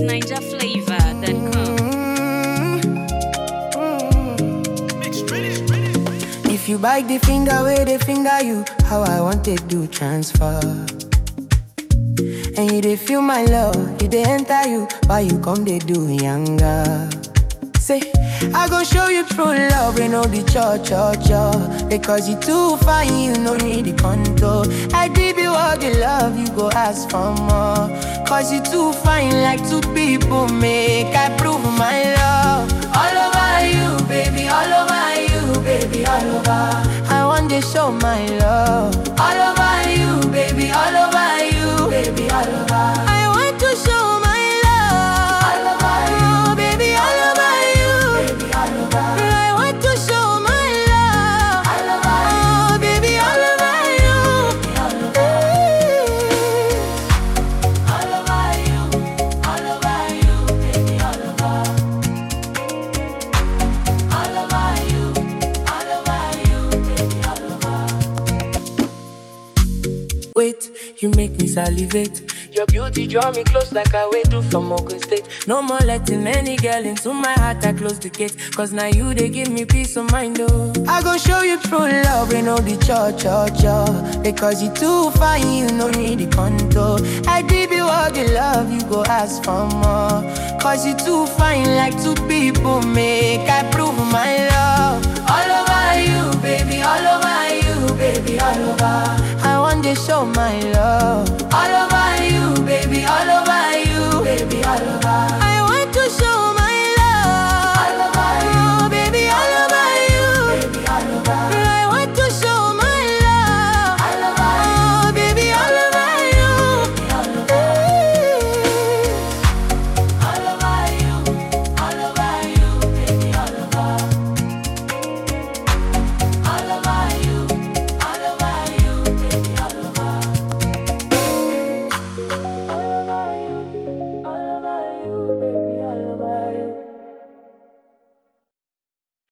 NigerFlavor.com. If you bite the finger where they finger you, how I want to do transfer. And you they feel my love, it they enter you, why you come they do younger. Say, I gon' show you true love, you know the cho. Because you too fine, you no need the control. I give you all the love, you go ask for more. Cause you too fine, like two people make I prove my love. All over you, baby, all over you, baby, all over. I want to show my love. All over you, baby, all over you, baby, all over. I want to show my love. All over you, baby, all over you, baby, all over. I want to show my love. All over you, baby, all over you, baby, all over. All over you, baby, all over. All over you, baby, all over. Wait, you make me salivate. Your beauty draw me close like I wait to from Ogun State. No more letting any girl into my heart, I close the gate. Cause now you, they give me peace of mind, oh. I gon' show you true love, you know the cho. Because you too fine, you no need the control. I give you all the love, you go ask for more. Cause you too fine, like two people make I prove my love. All over you, baby, all over you, baby, all over. I want to show my love. All over you, baby, all over you, baby, all over.